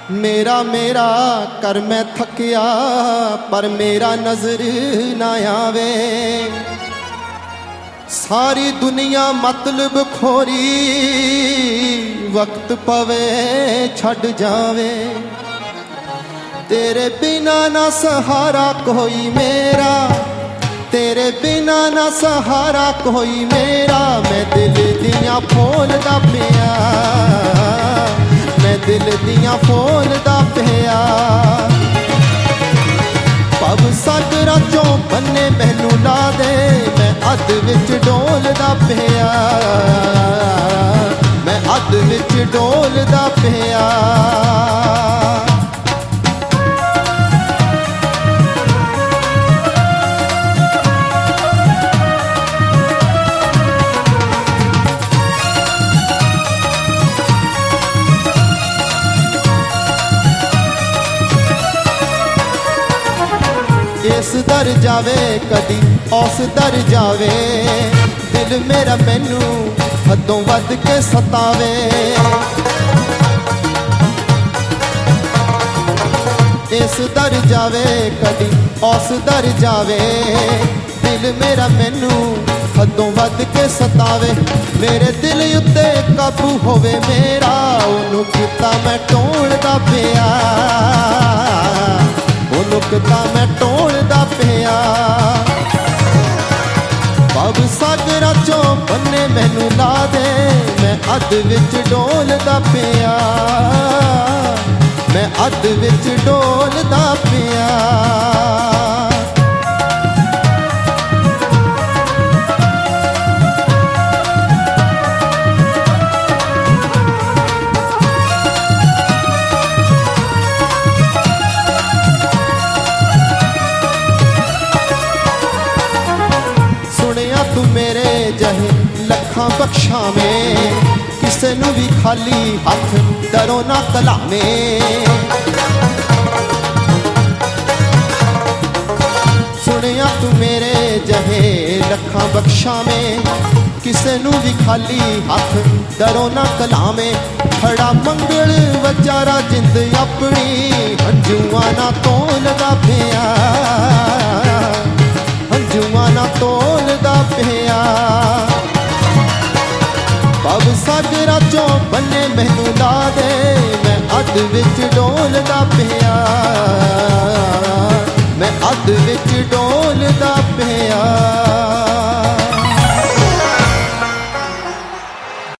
मेरा मेरा कर मैं थकिया पर मेरा नजर ना आवे। सारी दुनिया मतलब खोरी वक्त पवे छड़ जावे। तेरे बिना ना सहारा कोई मेरा, तेरे बिना ना सहारा कोई मेरा। मैं दिल दियां फूलदा पिया, मैं दिल दियां फूलदा पिया। पव सागरां चों बन्ने मैनू ला दे, मैं अध विच डोलदा पिया, मैं अध विच डोलदा पिया। इस दर जावे कदी उस दर जावे, दिल मेरा मैनू हदों वध के सतावे। इस दर जावे कदी उस दर जावे, दिल मेरा मैनू हदों वध के सतावे। मेरे दिल उत्ते काबू होवे मेरा, ओनू किता मैं टोलदा पिया, ओनू किता मैं टोलदा पिया। पव सागरां चों बन्ने मैनू ला दे, मैं अध विच डोलदा पिया, मैं अध विच डोलदा पिया। तू मेरे जहे लखां बख्शावें, किसे नू भी खाली हथ डरो ना कलावें। सुनिया तू मेरे जहे लखां बख्शावें, किसे नू भी खाली हथ डरो ना कलावें। खड़ा मंगल वचारा जिंद अपनी, हंजुआं ना तोलदा पिया, हंजुआं ना तोलदा पिया। पव सागरां चों बन्ने मैनू ला दे, मैं अध विच डोलदा पिया, मैं अध विच डोलदा पिया।